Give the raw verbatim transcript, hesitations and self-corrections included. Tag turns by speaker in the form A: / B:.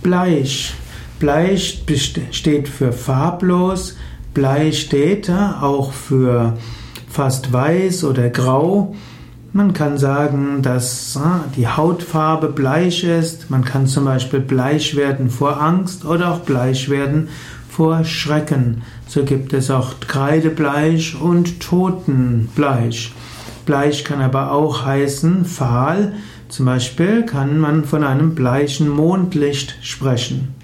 A: Bleich. Bleich steht für farblos. Bleich steht auch für fast weiß oder grau. Man kann sagen, dass die Hautfarbe bleich ist. Man kann zum Beispiel bleich werden vor Angst oder auch bleich werden vor Schrecken. So gibt es auch Kreidebleich und Totenbleich. Bleich kann aber auch heißen fahl. Zum Beispiel kann man von einem bleichen Mondlicht sprechen.